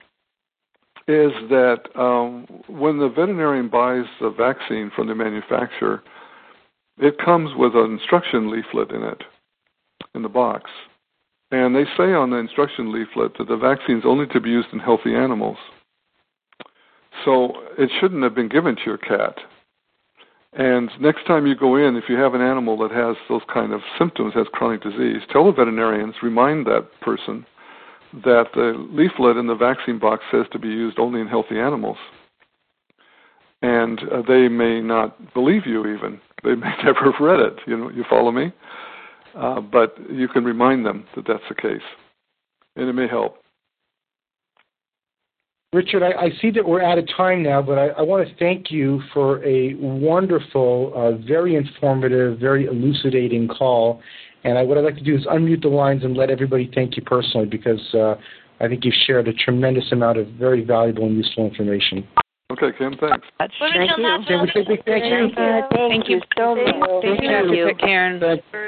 is that when the veterinarian buys the vaccine from the manufacturer, it comes with an instruction leaflet in it, in the box. And they say on the instruction leaflet that the vaccine is only to be used in healthy animals. So it shouldn't have been given to your cat. And next time you go in, if you have an animal that has those kind of symptoms, has chronic disease, tell the veterinarians, remind that person that the leaflet in the vaccine box says to be used only in healthy animals. And they may not believe you even. They may never have read it. You follow me? But you can remind them that that's the case, and it may help. Richard, I see that we're out of time now, but I want to thank you for a wonderful, very informative, very elucidating call. And what I'd like to do is unmute the lines and let everybody thank you personally, because I think you've shared a tremendous amount of very valuable and useful information. Okay, Kim, thanks. Thank you. Thank you. Thank you so much. Thank you, Dr. Karen.